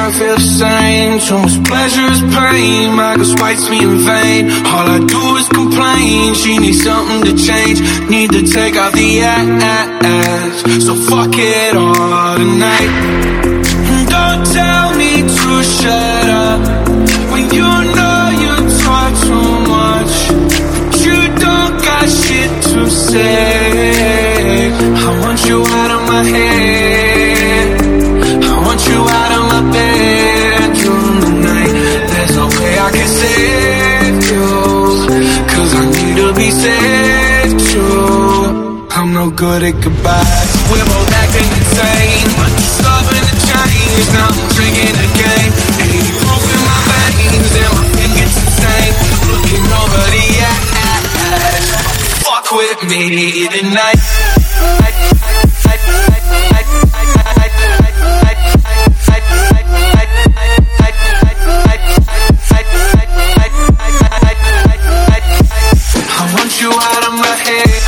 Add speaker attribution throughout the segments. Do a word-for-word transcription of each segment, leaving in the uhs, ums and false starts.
Speaker 1: I feel the same. Too much pleasure is pain. My girl spites me in vain. All I do is complain. She needs something to change. Need to take off the ass. So fuck it all tonight. Don't tell me to shut up when you know you talk too much, but you don't got shit to say. I want you out of my head. I want you out of my bedroom tonight. There's no way I can save you, cause I need to be saved too. I'm no good at goodbyes. We're both acting insane, but you're stubborn to change. Now I'm drinking again. eighty proof in my veins, and my fingers insane. Looking over the ass. Fuck with me tonight. I want you out of my head.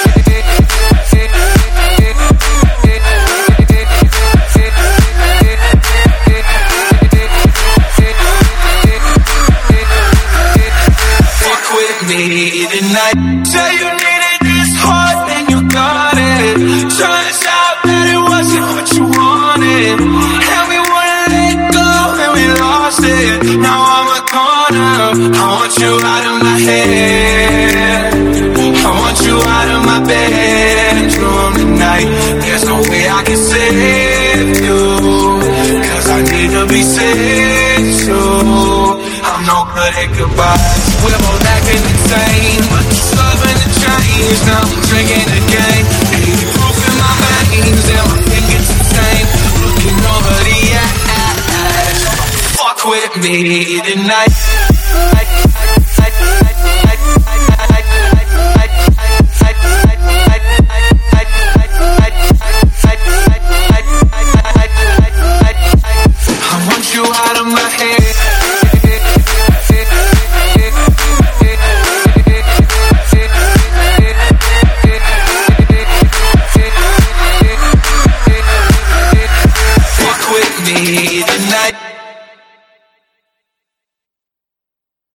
Speaker 1: Fuck with me tonight. Say you needed this hard and you got it. Turns out that it wasn't what you wanted, and we wouldn't let go and we lost it. Now I'm a corner. I want you out of my head. I want you out of my bedroom tonight. There's no way I can save you, cause I need to be saved too. I'm no good at goodbyes. We're both acting insane, but you're stubborn to change. Now I'm drinking again. eighty proof in my veins, and my fingers insane. Looking over the ass. Fuck with me tonight.